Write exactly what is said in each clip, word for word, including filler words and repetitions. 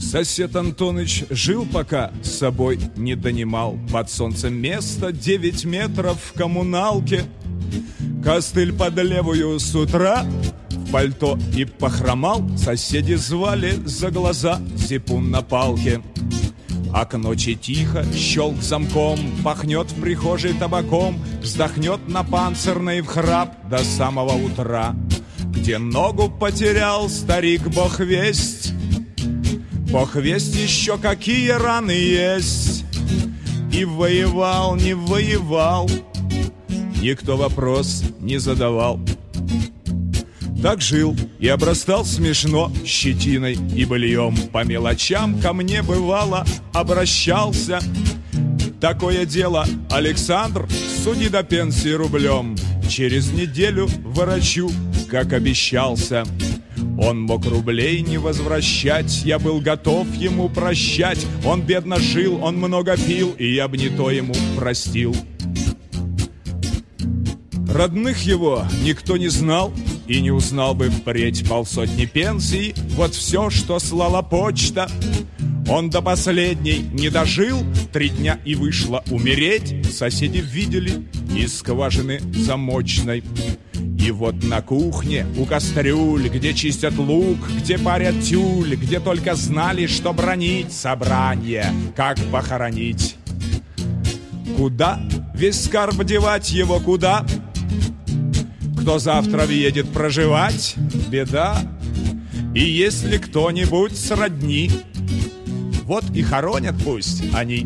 Сосед Антоныч жил, пока с собой не донимал. Под солнцем место девять метров в коммуналке. Костыль под левую с утра в пальто и похромал. Соседи звали за глаза, зипун на палке. А к ночи тихо, щелк замком, пахнет в прихожей табаком, вздохнет на панцирной в храп до самого утра. Где ногу потерял старик, бог весть, бог весть еще какие раны есть. И воевал, не воевал, никто вопрос не задавал. Так жил и обрастал смешно щетиной и быльем. По мелочам ко мне бывало обращался. Такое дело, Александр, суди до пенсии рублем. Через неделю ворочу, как обещался. Он мог рублей не возвращать, я был готов ему прощать. Он бедно жил, он много пил, и я б не то ему простил. Родных его никто не знал и не узнал бы впредь. Полсотни пенсий, вот все, что слала почта. Он до последней не дожил, три дня и вышло умереть. Соседи видели из скважины замочной. И вот на кухне у кастрюль, где чистят лук, где парят тюль, где только знали, что бронить собрание, как похоронить. Куда весь скарб девать его, куда? Кто завтра въедет проживать? Беда. И если кто-нибудь сродни, вот и хоронят пусть они.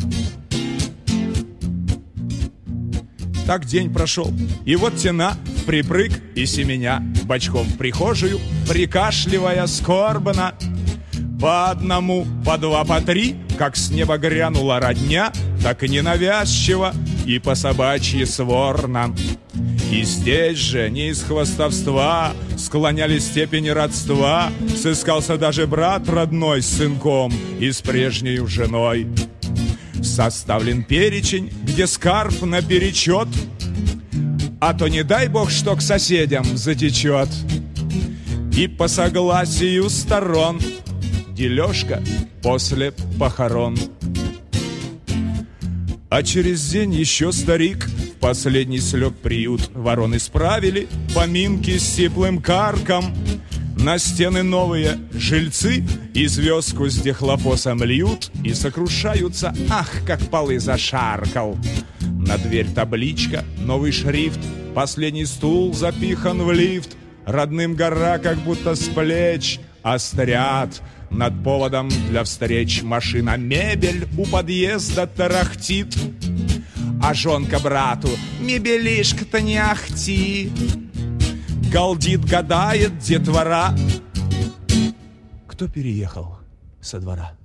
Так день прошел, и вот тена припрыг и семеня бочком в прихожую, прикашливая скорбно. По одному, по два, по три, как с неба грянула родня, так и ненавязчиво, и по собачьи сворно. И здесь же, не из хвастовства, склоняли степени родства. Сыскался даже брат родной с сынком и с прежнею женой. Составлен перечень, где скарб наперечет, а то не дай бог, что к соседям затечет. И по согласию сторон дележка после похорон. А через день еще старик в последний слег приют. Вороны справили поминки с сиплым карком. На стены новые жильцы и звездку с дихлофосом льют и сокрушаются, ах, как полы зашаркал. На дверь табличка, новый шрифт, последний стул запихан в лифт. Родным гора как будто с плеч острят. Над поводом для встреч машина, мебель у подъезда тарахтит. А жонка брату: мебелишка-то не ахти. Галдит, гадает детвора. Кто переехал со двора?